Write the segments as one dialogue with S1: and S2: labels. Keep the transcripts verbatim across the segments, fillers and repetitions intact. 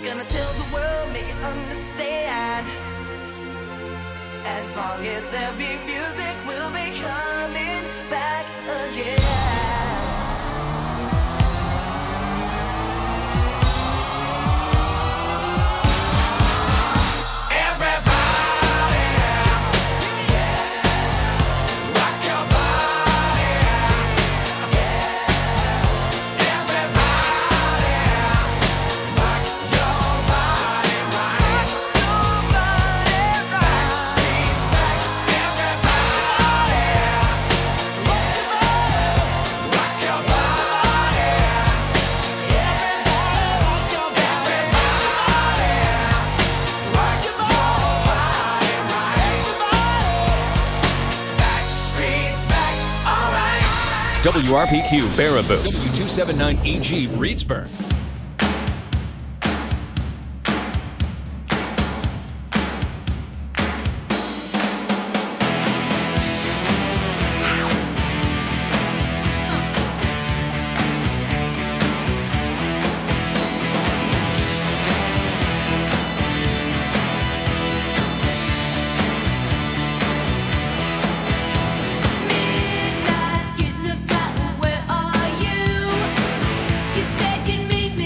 S1: gonna tell the world, make it understand. As long as there be music, we'll be coming back again.
S2: W R P Q Baraboo, W two seventy-nine E G Reedsburg.
S3: Midnight, getting up tight, where are you? You said you'd meet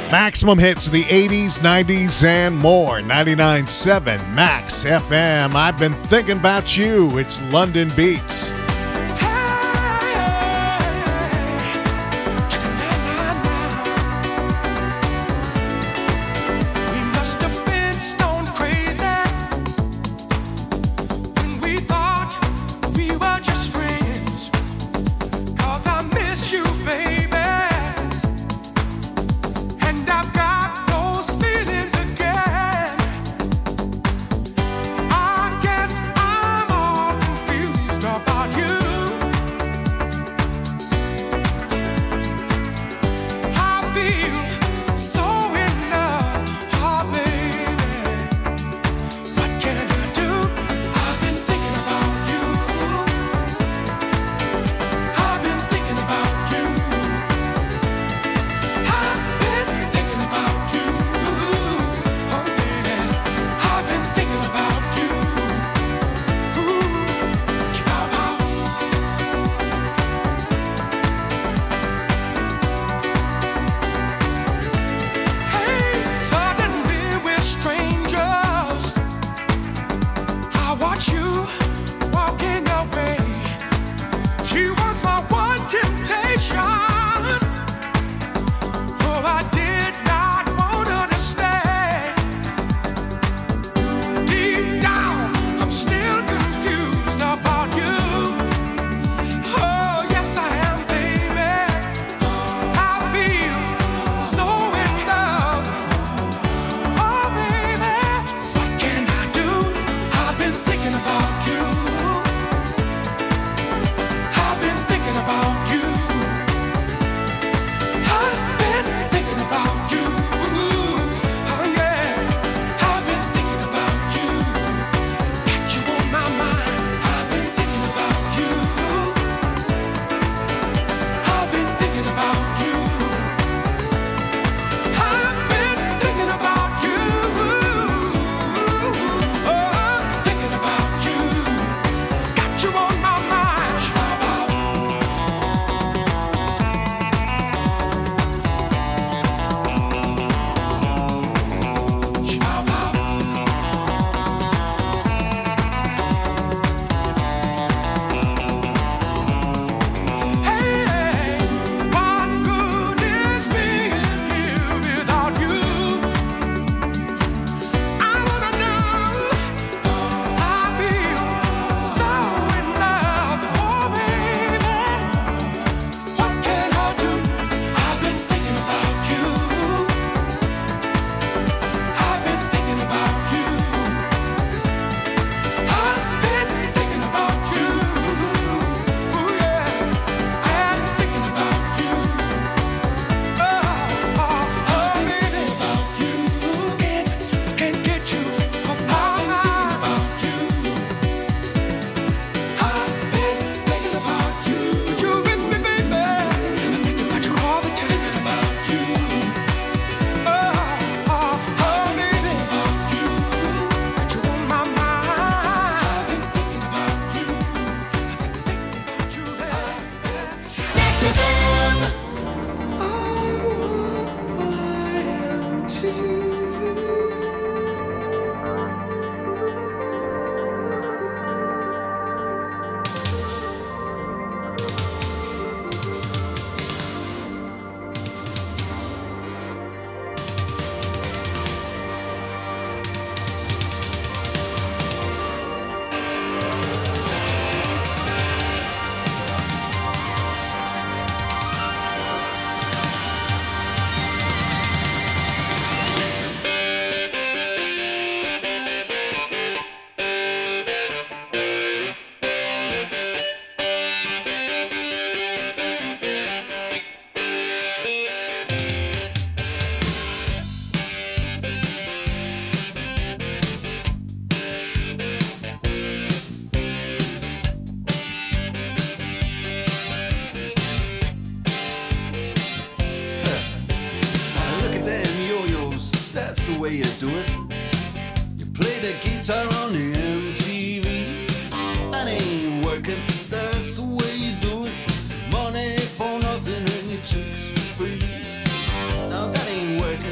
S3: Maximum hits of the eighties, nineties, and more. ninety-nine point seven Max F M. I've been thinking about you. It's London Beats.
S4: way you do it. You play the guitar on the M T V. That ain't working, that's the way you do it. Money for nothing and your chicks for free. Now that ain't working.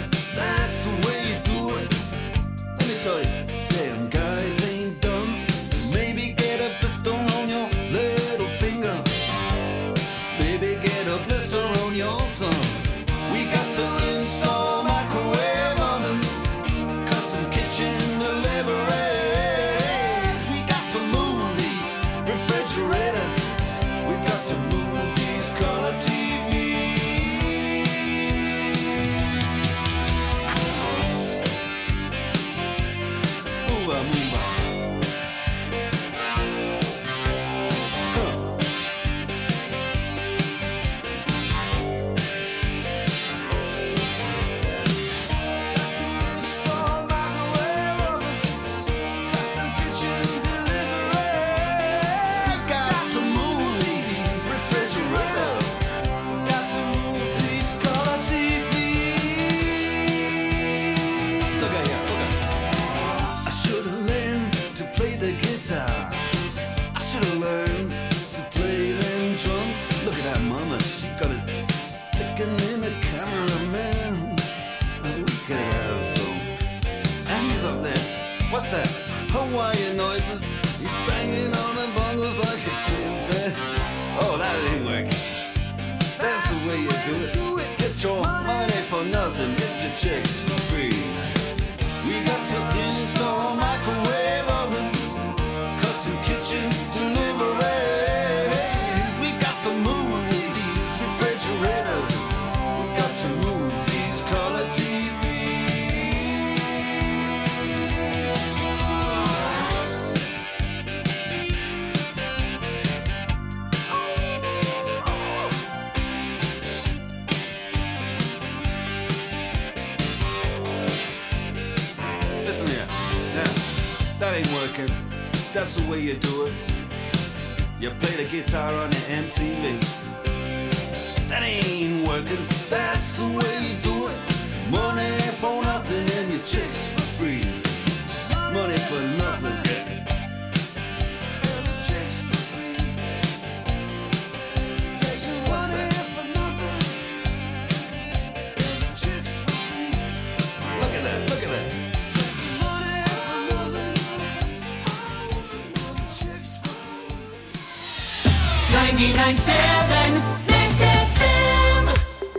S4: work it. That's the way you do it. Get your money for nothing, get your chicks for free. We got to install a microwave oven, custom kitchen deliveries. We got to move these refrigerators. We got to move these color T Vs. Listen here, now, that ain't working. That's the way you do it. You play the guitar on the M T V. That ain't working. That's the way you do it. Money for nothing and your chicks for free. Money for nothing. And your chicks for free. What's that? Chicks for free. Look at that, look at that.
S1: ninety-nine point seven Max F M.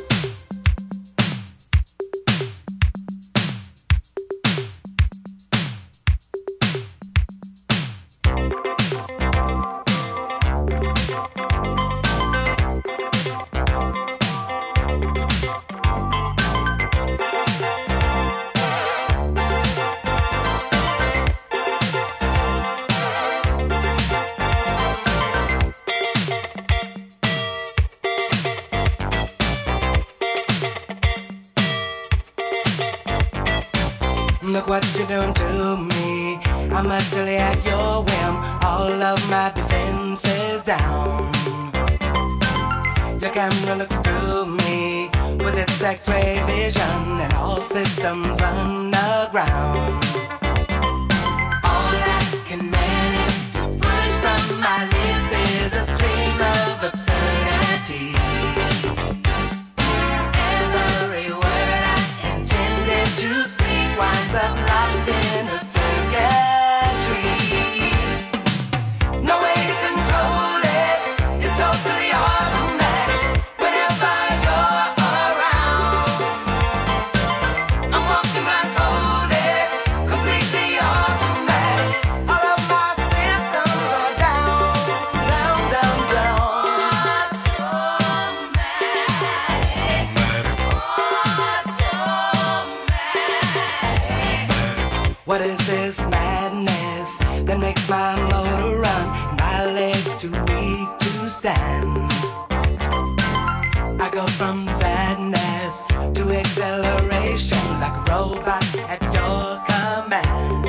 S5: Look what you're doing to me. I'm utterly at your whim. All of my defenses down. Your camera looks through me with its X-ray vision, and all systems run aground. All I can manage to push from my lips is a stream of absurdity. Every word I intended to speak winds up locked in a circuitry. No way to control it. It's totally automatic. Whenever you're around, I'm walking blindfolded, completely automatic. All of my systems are down, down, down, down. What is this madness that makes my motor run? My legs too weak to stand. I go from sadness to acceleration like a robot at your command.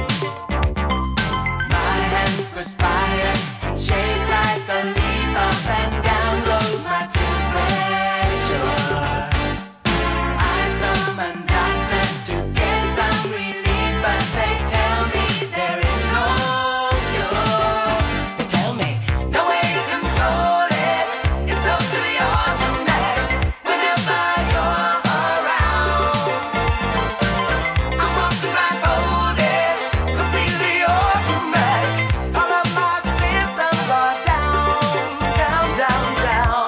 S5: My hands perspire and shake like a leaf. Up and down goes my temperature. I summon doctors to get some relief, but they tell me there is no cure. They tell me no way to control it. It's totally automatic. Whenever you're around, I'm walking blindfolded, completely automatic. All of my systems are down, down, down, down.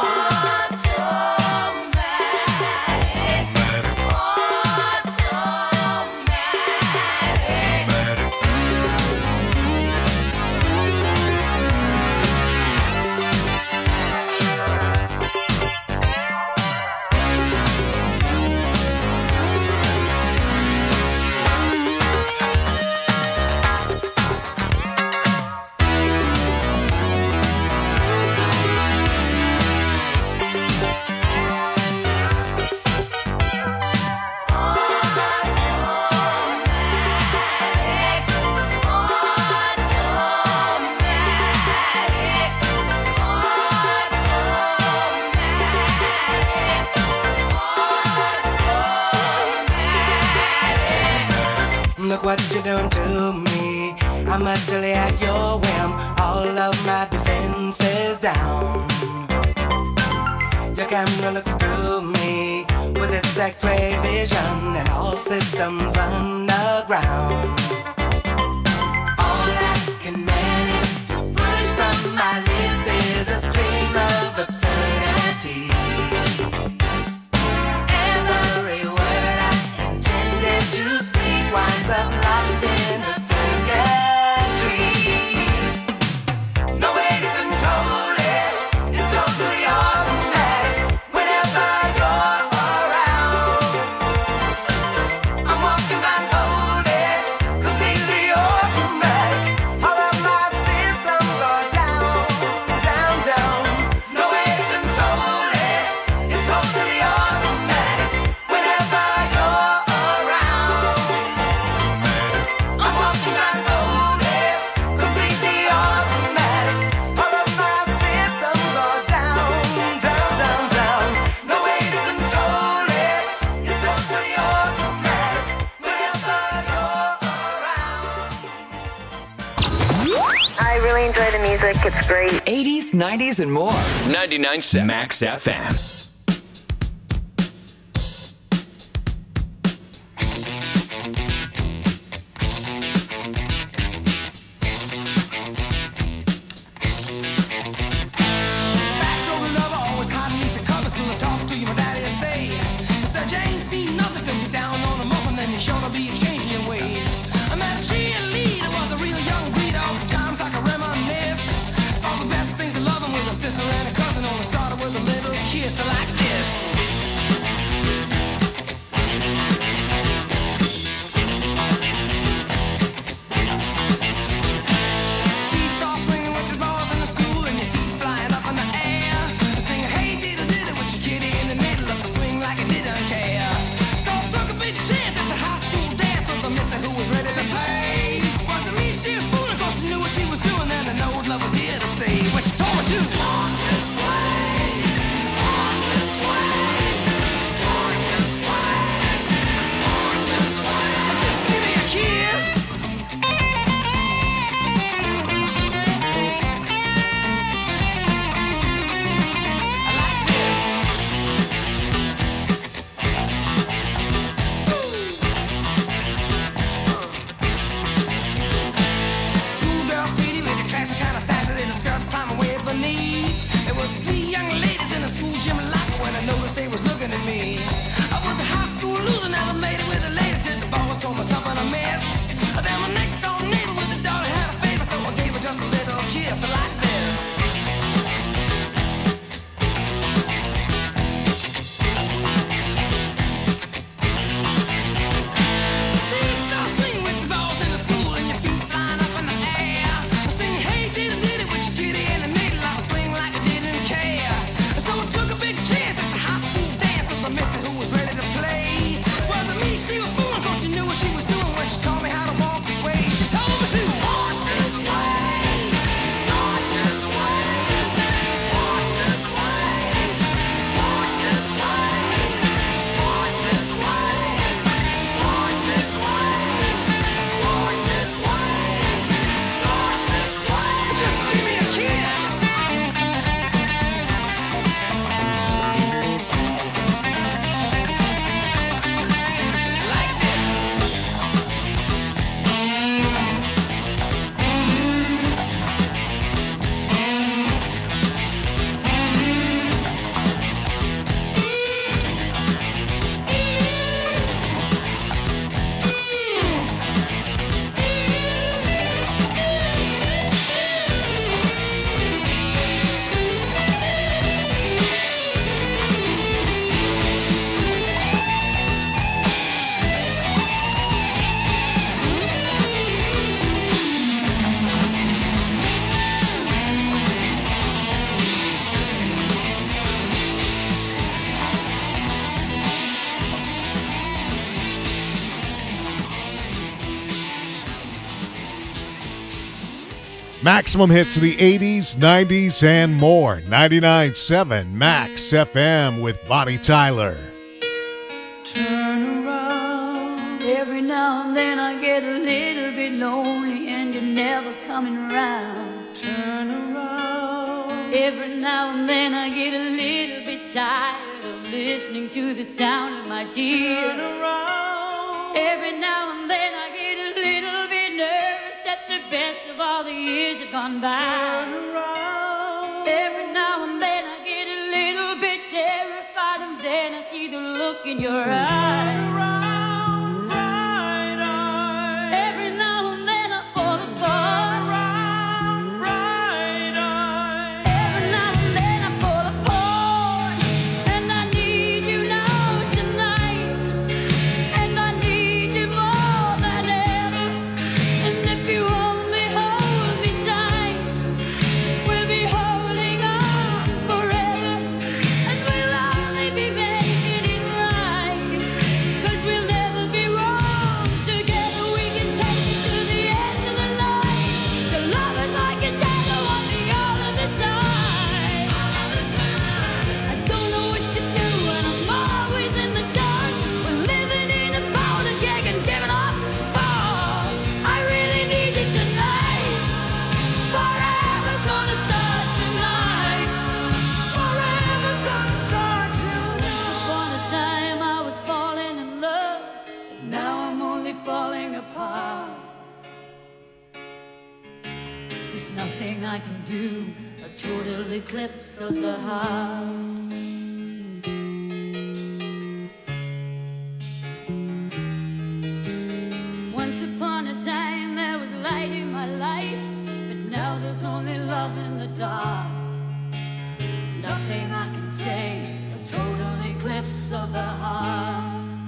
S5: Look what you're doing to me. I'm utterly at your whim. All of my defenses down. Your camera looks through me with its X-ray vision, and all systems run aground. All I can manage to push from my lips is a stream of absurdity.
S6: music. It's great.
S7: eighties, nineties, and more.
S2: ninety-nine point seven Max F M.
S3: Maximum hits of the eighties, nineties, and more. ninety-nine point seven Max F M with Bonnie Tyler.
S8: Turn around. Every now and then I get a little bit lonely and you're never coming around. Turn around. Every now and then I get a little bit tired of listening to the sound of my tears. Turn around. Every now and then I get a little bit nervous that the best of all the years have gone by. Turn around. Every now and then I get a little bit terrified, and then I see the look in your eyes. Turn around, bright eyes. Every now and then I fall apart. Turn around, bright eyes. Every now and then I fall apart, and I need you now tonight, and I need you more than ever. And if you only hold me tight, we'll be holding on forever, and we'll only be making it right, 'cause we'll I can do, a total eclipse of the heart. Once upon a time there was light in my life, but now there's only love in the dark. Nothing I can say, a total eclipse of the heart.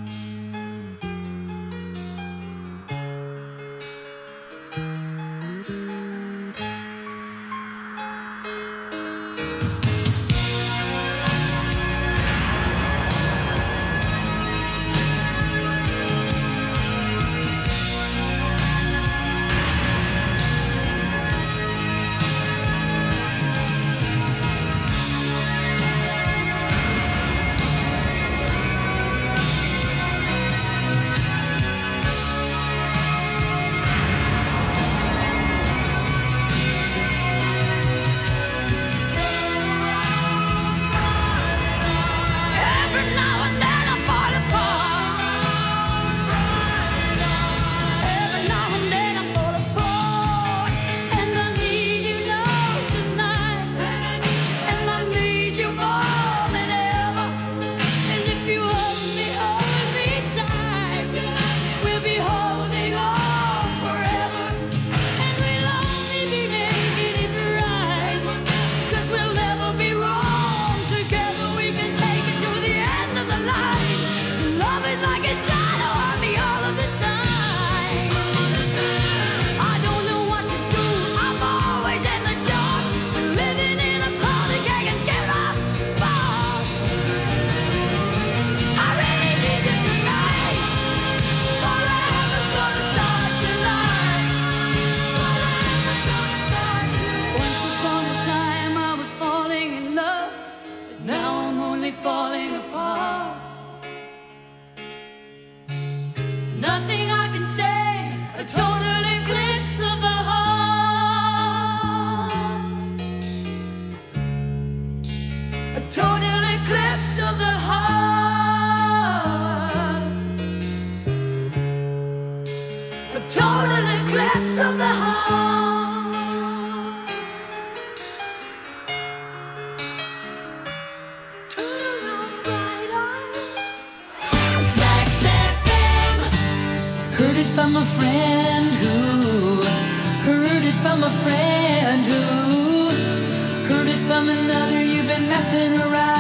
S5: From a friend who heard it from a friend who heard it from another. You've been messing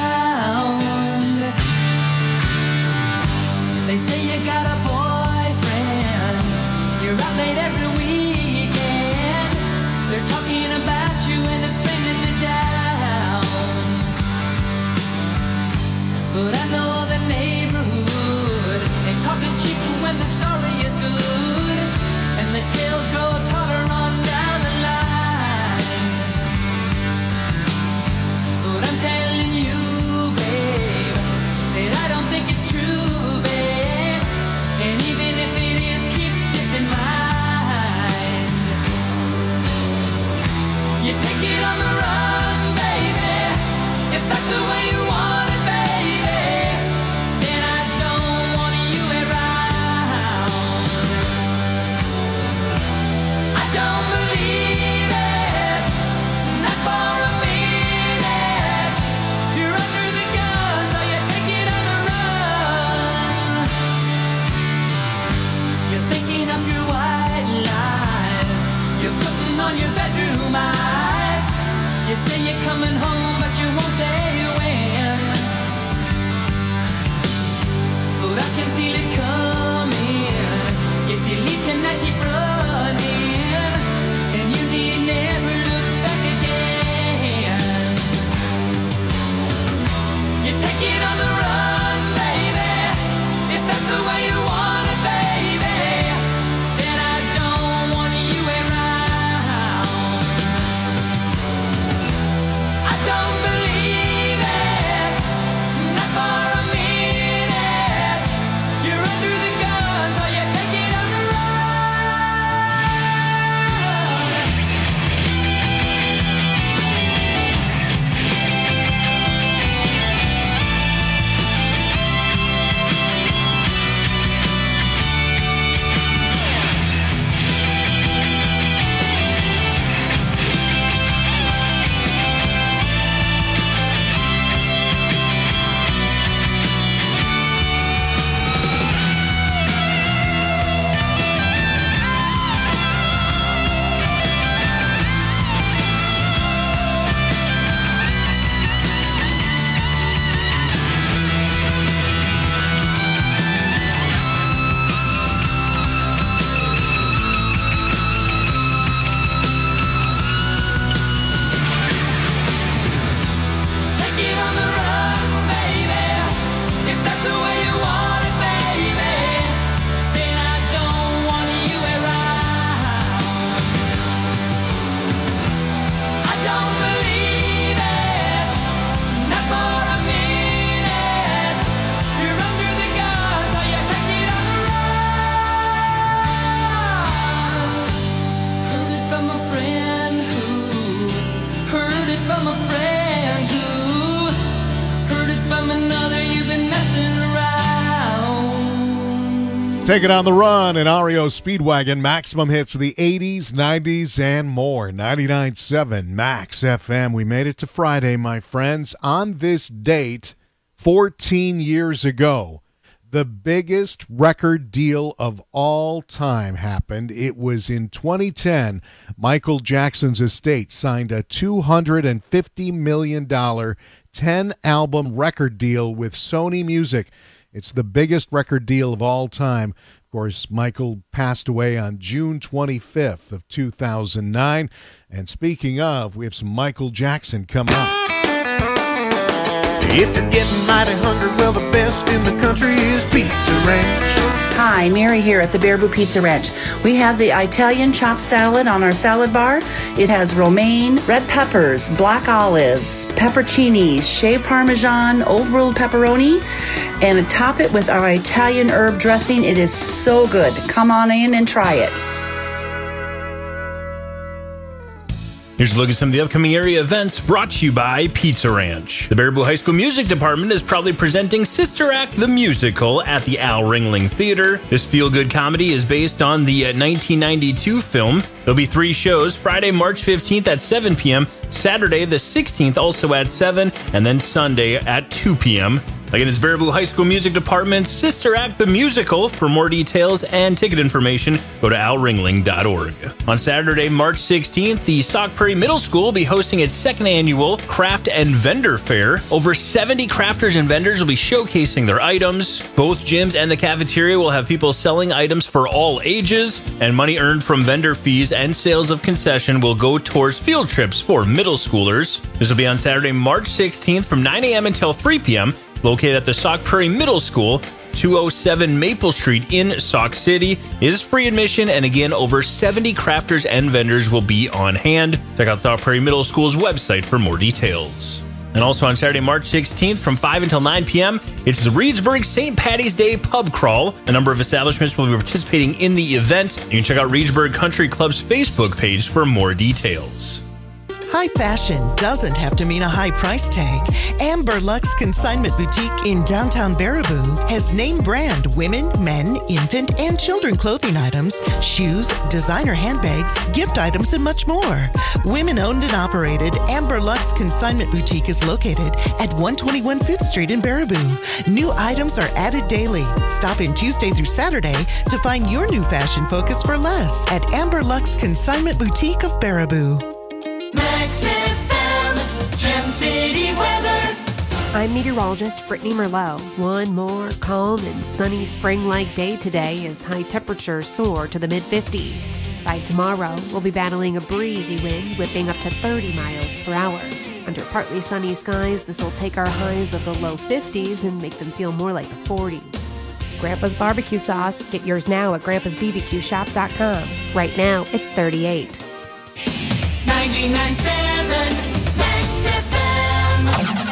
S5: around. They say you got a boyfriend, you're out late every weekend. They're talking about you and it's bringing me down. But I know the neighborhood, and talk is cheap when the story is good, and the tales grow taller on down the line. But I'm telling you, babe, that I don't think it's true, babe. And even if it is, keep this in mind. You take it on the run, baby, if that's the way you want it, baby. Then I don't want you around. I don't believe it, not for a minute. You're under the gun, so you take it on the run. You're thinking of your white lies, you're putting on your bedroom eyes. You say you're coming home, but you won't say when. But I can feel it coming. If you leave tonight, keep running, and you need never look back again. You take it on the run, baby, if that's the way you want it, baby. Then I don't want you around. I don't believe it, not for a minute. You're under the gun, so you take it on the run.
S3: Take it on the run in R E O Speedwagon. Maximum hits of the eighties, nineties, and more. ninety-nine point seven Max F M. We made it to Friday, my friends. On this date, fourteen years ago, the biggest record deal of all time happened. It was in twenty ten. Michael Jackson's estate signed a two hundred fifty million dollars ten-album record deal with Sony Music. It's the biggest record deal of all time. Of course, Michael passed away on June twenty-fifth of two thousand nine. And speaking of, we have some Michael Jackson coming up.
S6: If you're getting mighty hungry, well, the best in the country is Pizza Ranch.
S7: Hi, Mary here at the Baraboo Pizza Ranch. We have the Italian chopped salad on our salad bar. It has romaine, red peppers, black olives, pepperoncinis, shaved parmesan, old world pepperoni, and top it with our Italian herb dressing. It is so good. Come on in and try it.
S9: Here's a look at some of the upcoming area events brought to you by Pizza Ranch. The Baraboo High School Music Department is proudly presenting Sister Act the Musical at the Al Ringling Theater. This feel-good comedy is based on the nineteen ninety-two film. There'll be three shows, Friday, March fifteenth at seven p.m., Saturday the sixteenth also at seven, and then Sunday at two p.m. Again, it's Baraboo High School Music Department's Sister Act the Musical. For more details and ticket information, go to al ringling dot org. On Saturday, March sixteenth, the Sauk Prairie Middle School will be hosting its second annual Craft and Vendor Fair. Over seventy crafters and vendors will be showcasing their items. Both gyms and the cafeteria will have people selling items for all ages, and money earned from vendor fees and sales of concession will go towards field trips for middle schoolers. This will be on Saturday, March sixteenth from nine a.m. until three p.m., located at the Sauk Prairie Middle School, two oh seven Maple Street in Sauk City. It is free admission, and again, over seventy crafters and vendors will be on hand. Check out Sauk Prairie Middle School's website for more details. And also on Saturday, March sixteenth from five until nine p.m., it's the Reedsburg Saint Patty's Day Pub Crawl. A number of establishments will be participating in the event. You can check out Reedsburg Country Club's Facebook page for more details.
S10: High fashion doesn't have to mean a high price tag. Amber Lux Consignment Boutique in downtown Baraboo has name brand women, men, infant, and children clothing items, shoes, designer handbags, gift items, and much more. Women owned and operated, Amber Lux Consignment Boutique is located at one twenty-one Fifth Street in Baraboo. New items are added daily. Stop in Tuesday through Saturday to find your new fashion focus for less at Amber Lux Consignment Boutique of Baraboo.
S11: Max F M, Gem City weather.
S12: I'm meteorologist Brittany Merlot. One more calm and sunny spring-like day today as high temperatures soar to the mid-fifties. By tomorrow, we'll be battling a breezy wind whipping up to thirty miles per hour. Under partly sunny skies, this will take our highs of the low fifties and make them feel more like the forties. Grandpa's barbecue sauce. Get yours now at grandpas b b q shop dot com. Right now, it's thirty-eight.
S11: ninety-nine point seven Max F M.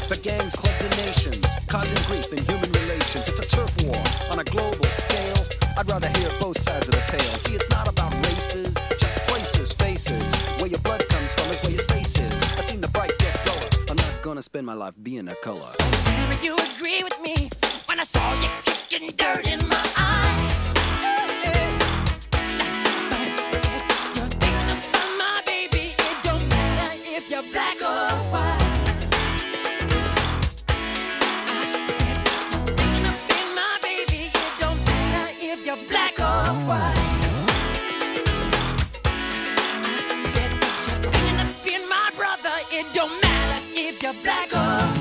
S13: The gangs, clubs, and nations, causing grief in human relations. It's a turf war on a global scale. I'd rather hear both sides of the tale. See, it's not about races, just places, faces. Where your blood comes from is where your space is. I seen the bright get duller. I'm not gonna spend my life being a color.
S11: Tell me you agree with me when I saw you kicking dirt in my eye. You're thinking about my baby. It don't matter if you're black or white. I said you're thinking about my baby. It don't matter if you're black or white. I said you're thinking about my brother. It don't matter if you're black or white.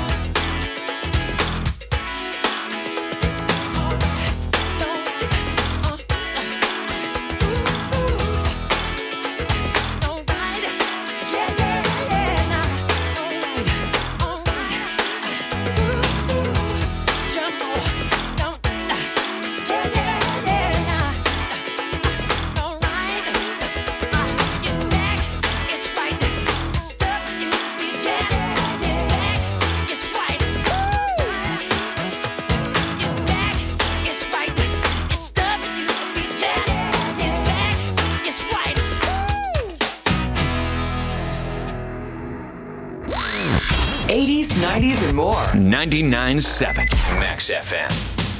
S14: eighties, nineties, and more.
S2: ninety-nine point seven Max F M.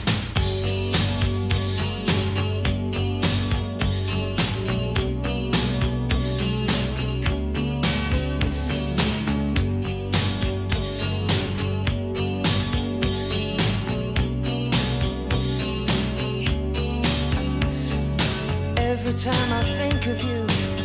S15: Every time I think of you,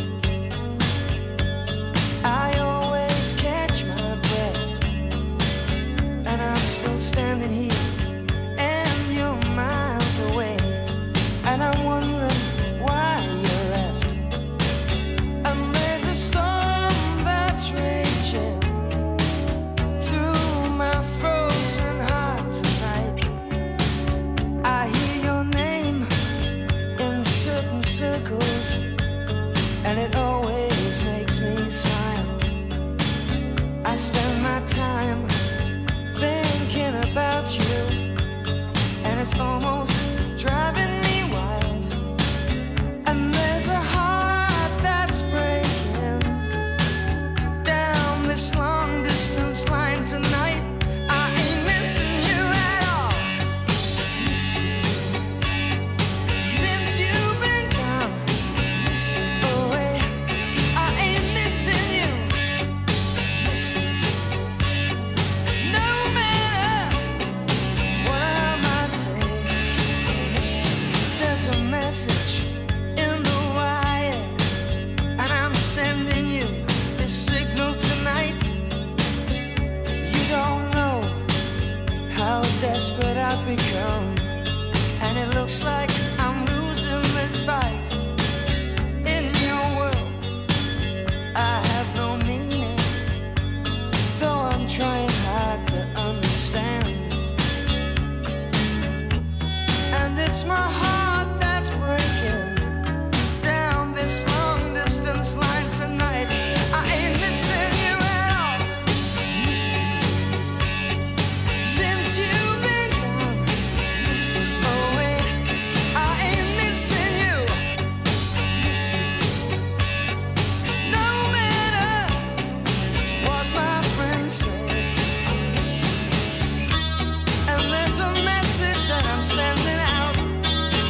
S15: I always catch my breath, and I'm still standing here, and you're miles away, and I'm wondering why you left. And there's a storm that's raging through my frozen heart tonight. I hear your name in certain circles, and it always makes me smile. I spend my time thinking about you, and it's almost driving me wild. And there's a heart that's breaking down this long distance line tonight. I ain't missing you at all. Since you've been gone away, I ain't missing you. No matter what I might say, there's a message in the wire, and I'm sending you this signal tonight. You don't know how desperate I've become, and it looks like I'm losing this fight. In your world, I have no meaning, though I'm trying hard to understand. And it's my heart that's breaking down this long distance line tonight. I ain't missing you at all. Since you've been gone away, I ain't missing you. No matter what my friends say, and there's a message that I'm sending out.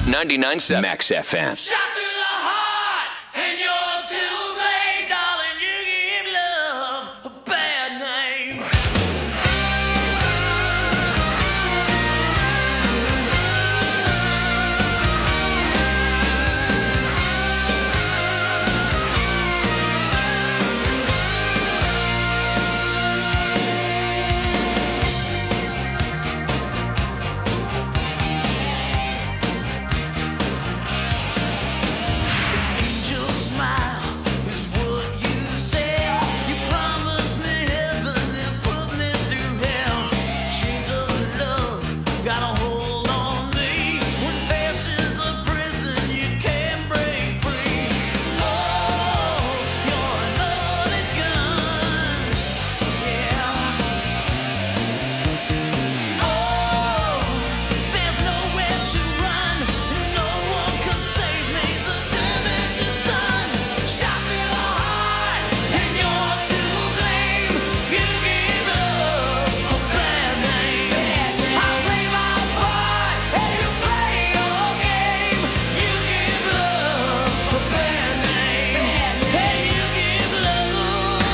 S2: ninety-nine point seven Max F M.
S15: Shot through the heart, and you're too late, darling. You give love a bad name. Angel smile is what you said. You promised me heaven, then put me through hell. Chains of love got a hold on me. When passion's a prison, you can't break free. Oh, you're a loaded gun. Yeah. Oh, there's nowhere to run. No one can save me. The damage is done. Shot through the heart, and you're to blame. You give love a bad name. I play my part, and you play your game. You give love a bad name. And you give love a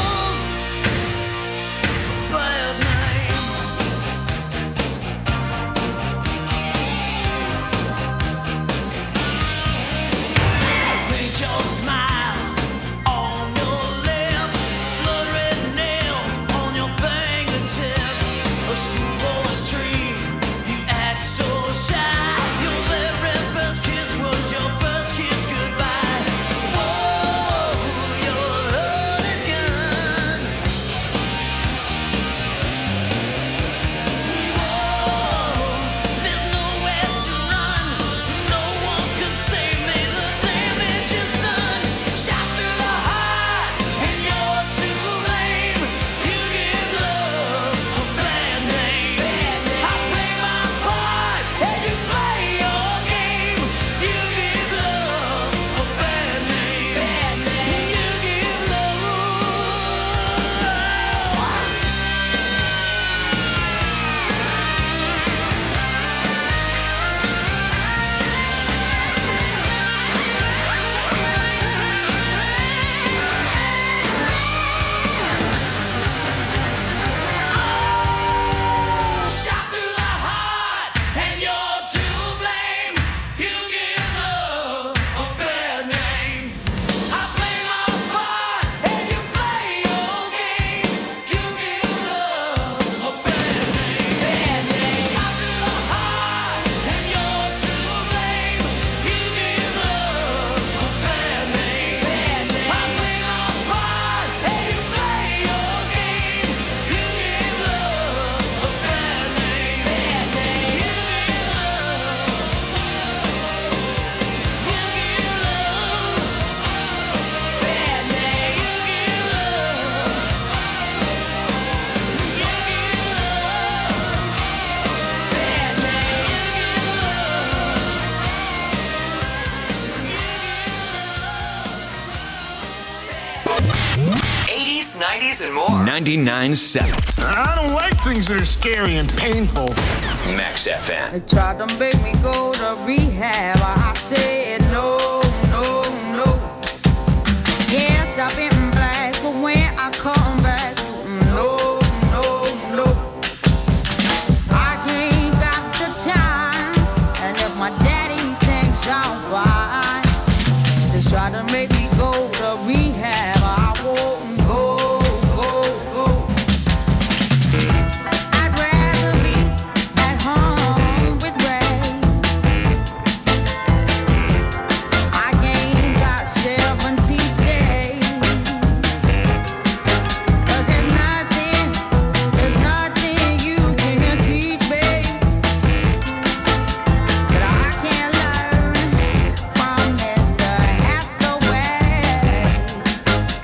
S15: bad name. Paint your smile on your lips, blood red nails on your fingertips. A schoolboy's dream, you act so shy. Your very first kiss was your first kiss goodbye. Whoa, you're a loaded gun. Whoa, there's nowhere to run. No one can save me. The damage is done. Shot through the heart, and you're to blame. You give love a bad name. I play my part, and you play your game. You give love a bad name. You give love. Shot through the heart, and you're to blame. You give love a bad name. I play my part, and you play your game. You give love a bad name. Shot through the heart, and you're to blame. You give love a bad name. I play my part, and you play your game. You give love a bad name. You give
S14: eighties, nineties, and more.
S2: ninety-nine point seven
S6: I don't like things that are scary and painful.
S2: Max F M.
S16: They tried to make me go to rehab. I said no, no, no. Yes, I've been black, but when I come back, no, no, no. I ain't got the time, and if my daddy thinks I'm fine, they try to make me go to rehab. I won't go, go, go. I'd rather be at home with Ray. I ain't got seventy days. 'Cause there's nothing, there's nothing you can teach me that I can't learn from Mister Hathaway.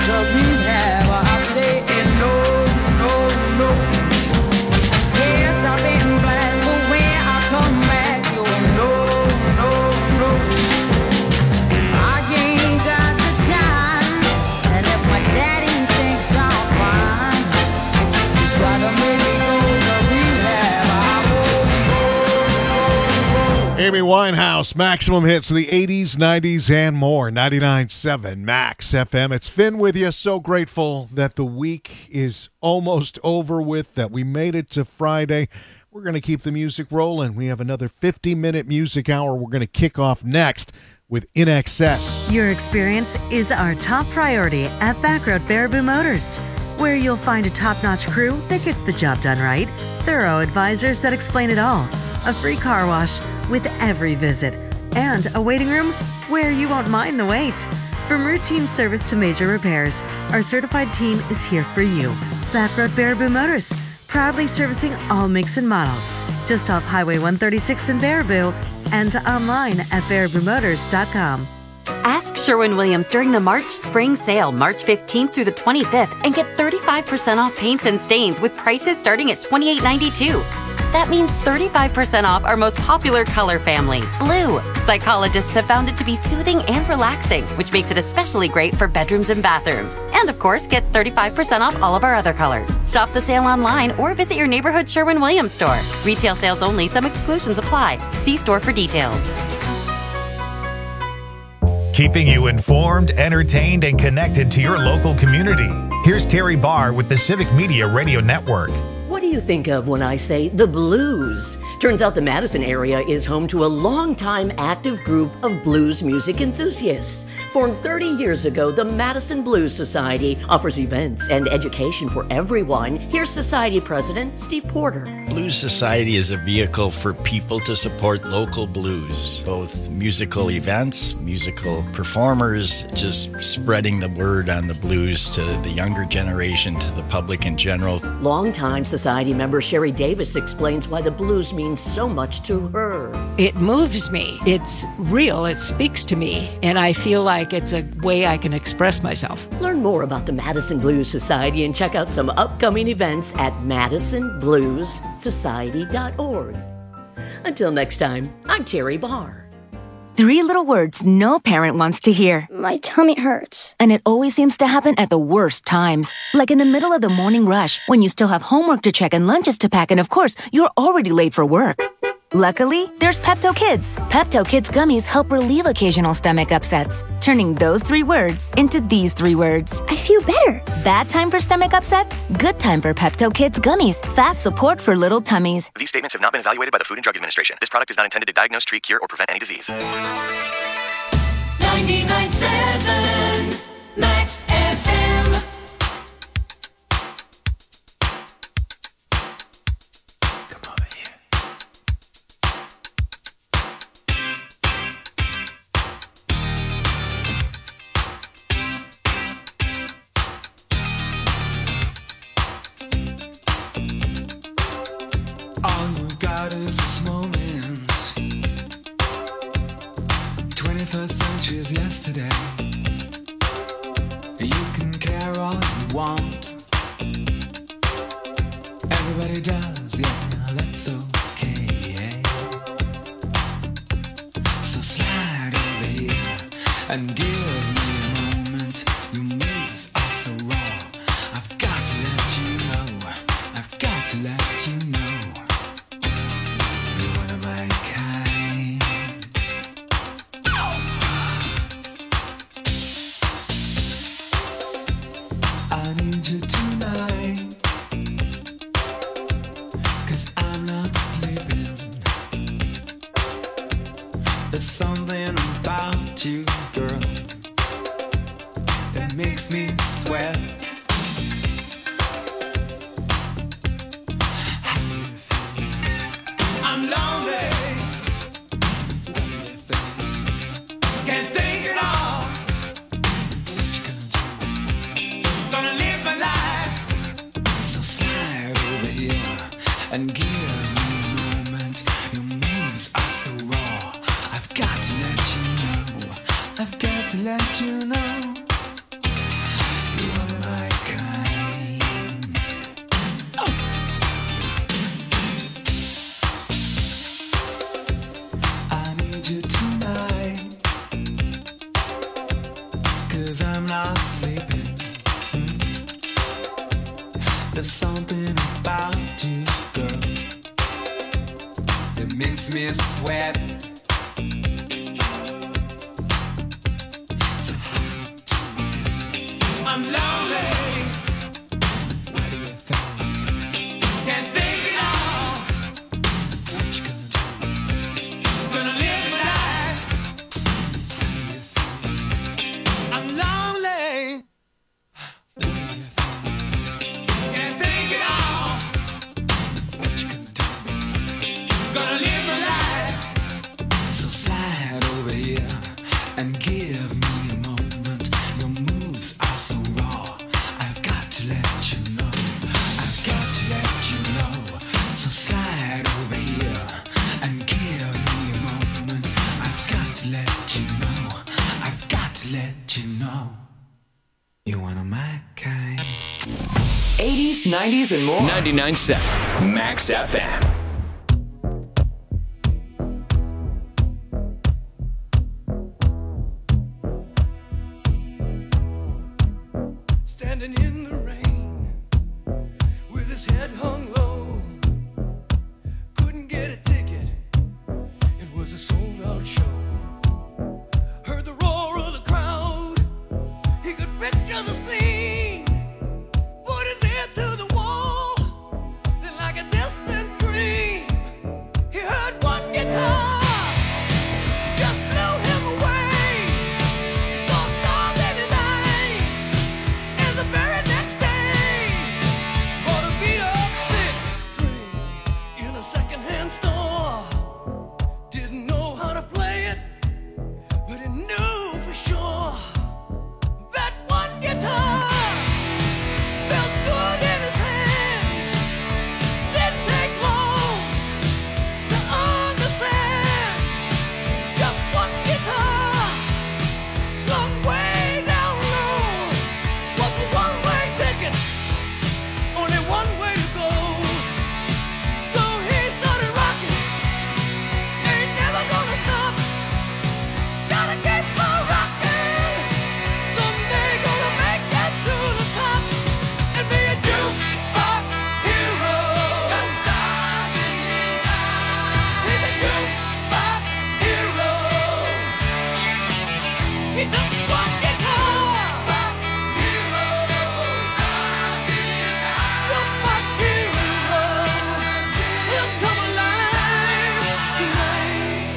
S16: to rehab. I say no, no, no. Yes, I've been black, but when I come back, you no, no, no. I ain't got the time, and if my daddy thinks I'm fine, he's trying to make me go to rehab. I won't go, go, go.
S3: Amy Winehouse, Maximum Hits of the eighties, nineties, and more. ninety-nine point seven Max F M. It's Finn with you. So grateful that the week is almost over with, that we made it to Friday. We're going to keep the music rolling. We have another fifty-minute music hour. We're going to kick off next with In Excess.
S17: Your experience is our top priority at Backroad Baraboo Motors, where you'll find a top-notch crew that gets the job done right, thorough advisors that explain it all, a free car wash with every visit, and a waiting room where you won't mind the wait. From routine service to major repairs, our certified team is here for you. Backroad Baraboo Motors, proudly servicing all makes and models, just off Highway one thirty-six in Baraboo, and online at baraboo motors dot com.
S18: Ask Sherwin-Williams during the March Spring Sale, March fifteenth through the twenty-fifth, and get thirty-five percent off paints and stains with prices starting at twenty-eight ninety-two. That means thirty-five percent off our most popular color family, blue. Psychologists have found it to be soothing and relaxing, which makes it especially great for bedrooms and bathrooms. And of course, get thirty-five percent off all of our other colors. Shop the sale online or visit your neighborhood Sherwin-Williams store. Retail sales only, some exclusions apply. See store for details.
S19: Keeping you informed, entertained, and connected to your local community. Here's Terry Barr with the Civic Media Radio Network.
S20: What do you think of when I say the blues? Turns out the Madison area is home to a long-time active group of blues music enthusiasts. Formed thirty years ago, the Madison Blues Society offers events and education for everyone. Here's Society President Steve Porter.
S21: Blues Society is a vehicle for people to support local blues, both musical events, musical performers, just spreading the word on the blues to the younger generation, to the public in general.
S20: Longtime Society member Sherry Davis explains why the blues means so much to her.
S22: It moves me. It's real. It speaks to me. And I feel like it's a way I can express myself.
S20: Learn more about the Madison Blues Society and check out some upcoming events at madison blues society dot org. Until next time, I'm Terry Barr.
S23: Three little words no parent wants to hear.
S24: My tummy hurts.
S23: And it always seems to happen at the worst times. Like in the middle of the morning rush, when you still have homework to check and lunches to pack, and of course, you're already late for work. Luckily, there's Pepto Kids. Pepto Kids gummies help relieve occasional stomach upsets, turning those three words into these three words.
S24: I feel better.
S23: Bad time for stomach upsets? Good time for Pepto Kids gummies. Fast support for little tummies.
S25: These statements have not been evaluated by the Food and Drug Administration. This product is not intended to diagnose, treat, cure, or prevent any disease.
S11: ninety-nine point seven Max F M.
S4: All you've got is this moment. twenty-first century is yesterday. You can care all you want. Everybody does, yeah, that's okay. So slide over here and give me a moment. Your moves are so raw. I've got to let you know. I've got to let you know. You're one of my kind. I need you tonight, 'cause I'm not sleeping. There's something about you, girl, that makes me sweat. I'm lonely. What do you think? Can't think at all. What you gonna do? Gonna live my life. So slide over here and give me a moment. Your moves are so raw. I've got to let you know. I've got to let you know.
S15: 'cause I'm not sleeping. There's something about you, girl, that makes me sweat. So hard to feel. I'm lonely. What do you think? Can't think it all. What you gonna do? Gonna live my life. How do you feel? I'm lonely. What do you think? Can't think it all. What you gonna do? Gonna live my life. So slide over here and give me a moment. Your moves are so raw. I've got to let you know. I've got to let you know. So slide over here and give me a moment. I've got to let you know. I've got to let you know. You one of my kind.
S2: eighties, nineties, and more. ninety-nine point seven Max F M.
S15: Standing in the rain with his head hung low. Couldn't get a ticket. It was a sold out show. Heard the roar of the crowd. He could picture the scene. Put his ear to the wall. Then like a distant scream, he heard one guitar. Just blew him away. Saw stars in his eyes. And the very next day, bought a beat up six string in a secondhand store. Didn't know how to play it, but he knew for sure that one guitar felt good in his hands. Didn't take long to understand. Just one guitar slung way down low was a one-way ticket, only one way to go. So he started rocking, ain't never gonna stop. Gotta keep on rocking, someday gonna make it to the top and be a jukebox hero. Got stars in his eyes. He's a jukebox hero. He took one guitar. Jukebox hero. Stars in his eyes. Jukebox hero. He'll come alive tonight.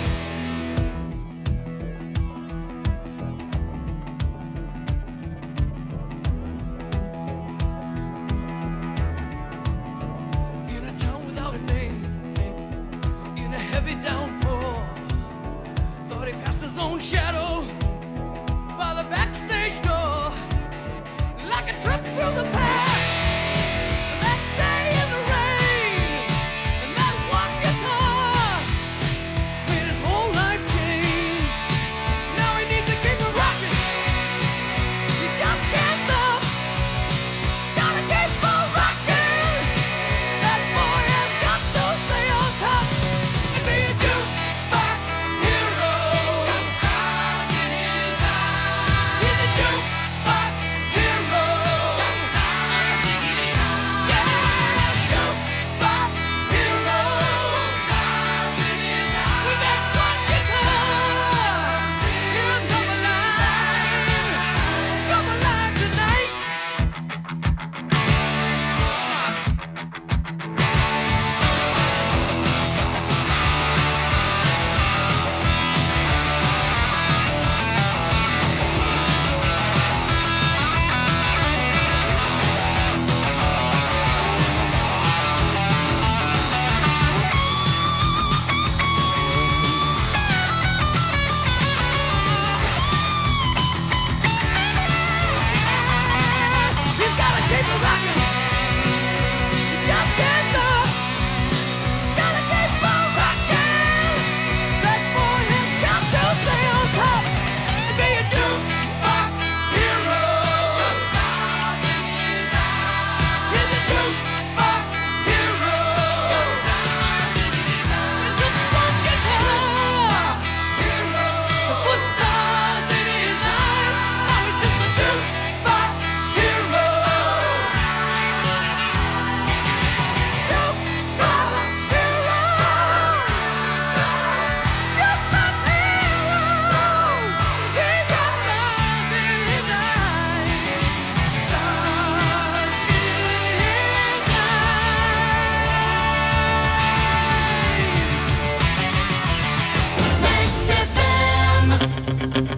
S15: In a town without a name, in a heavy downpour, thought he passed his own shadow by the backstage door, like a trip through the past. To that day in the rain, and that one guitar made his whole life change. Now he needs to keep it rocking. He just can't stop. Gotta keep on rocking. That boy has got to stay on top and be a jukebox hero. Got stars in his eyes. He's a jukebox hero. Got stars
S3: Bye.